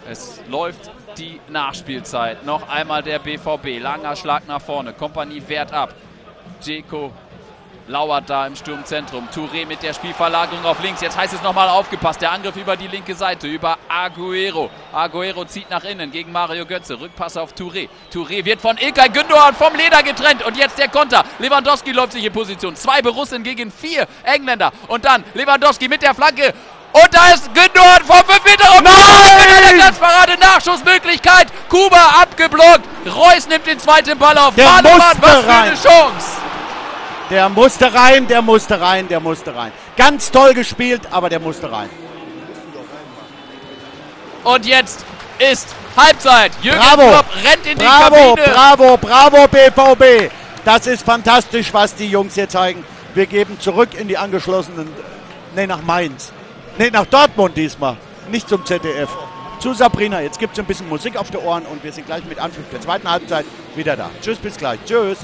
Es läuft die Nachspielzeit. Noch einmal der BVB. Langer Schlag nach vorne. Kompanie wehrt ab. Dzeko lauert da im Sturmzentrum. Touré mit der Spielverlagerung auf links. Jetzt heißt es nochmal aufgepasst. Der Angriff über die linke Seite. Über Agüero. Agüero zieht nach innen gegen Mario Götze. Rückpass auf Touré. Touré wird von İlkay Gündoğan vom Leder getrennt. Und jetzt der Konter. Lewandowski läuft sich in Position. 2 Borussen gegen 4 Engländer. Und dann Lewandowski mit der Flanke. Und da ist Gündoğan vom 5-Meter Raum. Nein! Glanzparade, Nachschussmöglichkeit. Kuba abgeblockt. Reus nimmt den zweiten Ball auf. Der musste was für rein. eine Chance. Der musste rein, der musste rein, der musste rein. Ganz toll gespielt, aber der musste rein. Und jetzt ist Halbzeit. Jürgen Bravo. Klopp rennt in die Bravo, Kabine. bravo, bravo BVB. Das ist fantastisch, was die Jungs hier zeigen. Wir geben zurück in die angeschlossenen, nach Mainz. Nach Dortmund diesmal, nicht zum ZDF. Zu Sabrina, jetzt gibt es ein bisschen Musik auf die Ohren und wir sind gleich mit Anpfiff der zweiten Halbzeit wieder da. Tschüss, bis gleich. Tschüss.